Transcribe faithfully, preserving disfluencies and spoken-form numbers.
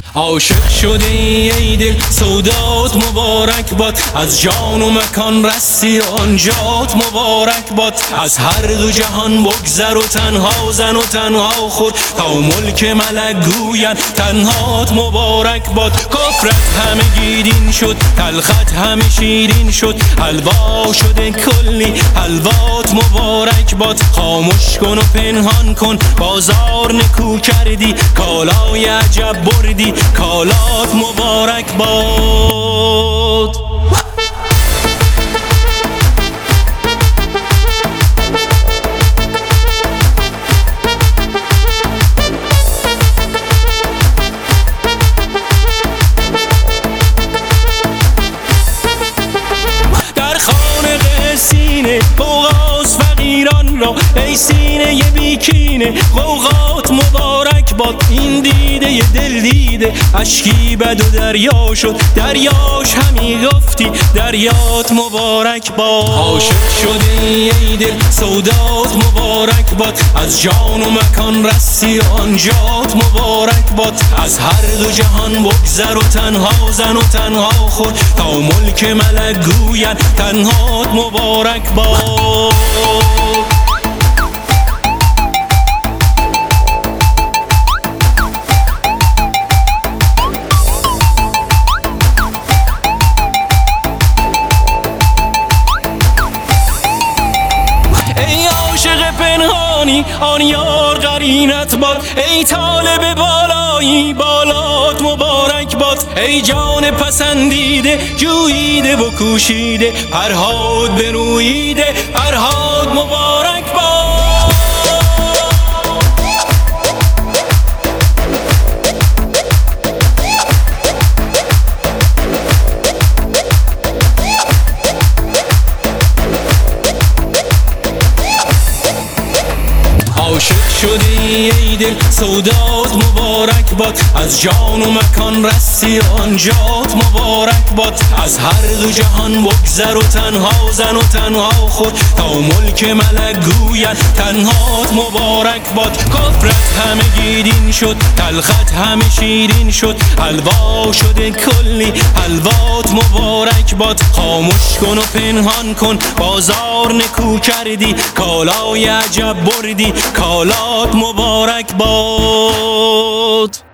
عاشق شده ای دل سودات مبارک باد، از جان و مکان رسی آنجات مبارک باد. از هر دو جهان بگذر و تنها زن و تنها خود، تا ملک ملک گوید تنهات مبارک باد. کفرت همه گیرین شد، تلخت همه شیرین شد، حلوا شده کلی حلوات مبارک باد. خاموش کن و پنهان کن بازار نکو کردی، کالای عجب بردی کالات مبارک باد. در خانه سینه قوقاس فقیران را، ای سینه ی بیکینه قوقات مبارک باد. این دیده ی دل دیده اشکی بد و دریا شد، دریاش همی گفتی دریات مبارک باد. عاشق شده ای دل سودات مبارک باد، از جان و مکان رسی آنجات مبارک باد. از هر دو جهان بگذر و تنها زن و تنها خود، تا ملک ملک گوید تنهات مبارک باد. ای عاشق پنهانی آن یار قرینت باد، ای طالب بالایی بالات مبارک باد. ای جان پسندیده جوییده و کوشیده، پرهات بروییده پرهات مبارک باد. عاشق شده ای دل سودات مبارک باد، از جان و مکان رسی آنجات مبارک باد. از هر دو جهان بگذر و تنها زن و تنها خود، تا ملک ملک گوید تنهات مبارک باد. کفرت همه گیرین شد، تلخت همه شیرین شد، حلوا شده کلی حلوات مبارک باد. خاموش کن و پنهان کن بازار نکو کردی، کالای عجب بردی کالات مبارک باد.